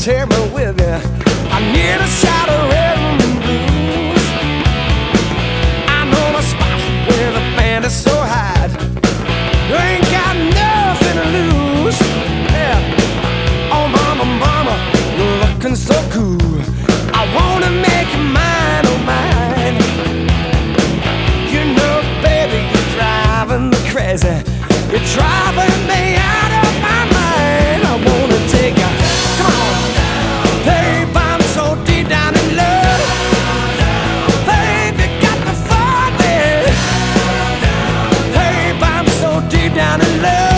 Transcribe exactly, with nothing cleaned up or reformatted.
take me with you. I need a shot of red and blues. I know my spot where the band is so high. You ain't got nothing to lose. Yeah. Oh mama, mama, you're looking so cool. I wanna make you mine, oh mine. You know, baby, you're driving me crazy. You're driving me out of my mind. I wanna take you, come on, babe, I'm so deep down in love. Babe, you got me falling. Babe, I'm so deep down in love.